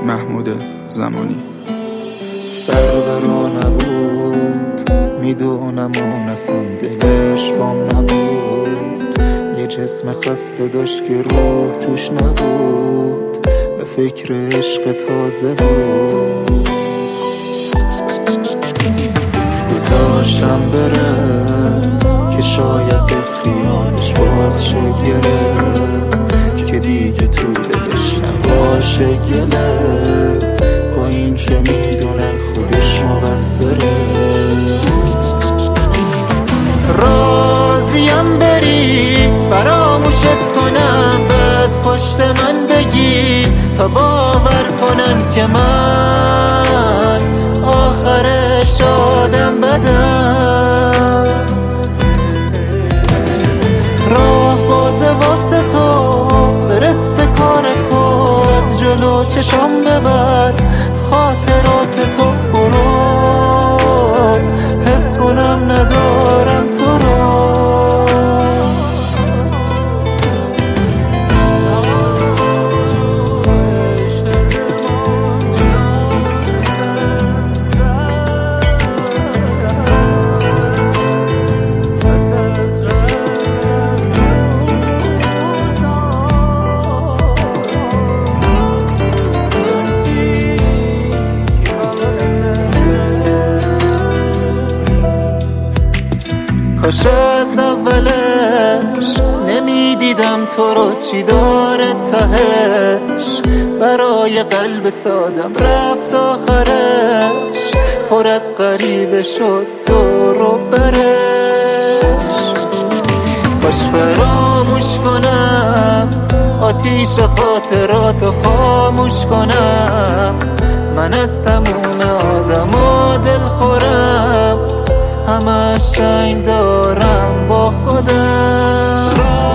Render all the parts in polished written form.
محمود زمانی. سرورا نبود میدونم اون اصلا دلش بام نبود، یه جسم خسته داشت که روح توش نبود، به فکر عشق تازه بود. گذاشتم بره که شاید به خیالش باز شه گره، که دیگه تو دلش نباشه گله، با این که میدونه خودش مقصره. راضیم بری فراموشت کنم، بعد پشت من بگی تا باور کنن که من آخرش آدم بدم. راه بازه واسه تو، برس به کار تو، از جلو چشم ببر خاطرات تو، برو حس کنم ندارم تو رو. کاش از اولش نمیدیدم تو رو چی داره تهش، برای قلب سادم رفت آخرش، پر از غریبه شد دور و برش. کاش فراموش کنم آتیش خاطراتو خاموش کنم، من از تموم آدم و دل خورم، همه شنگ دارم با خودم.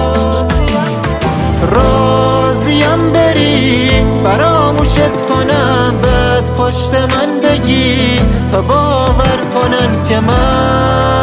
راضیم بری فراموشت کنم، بعد پشت من بگی تا باور کنن که من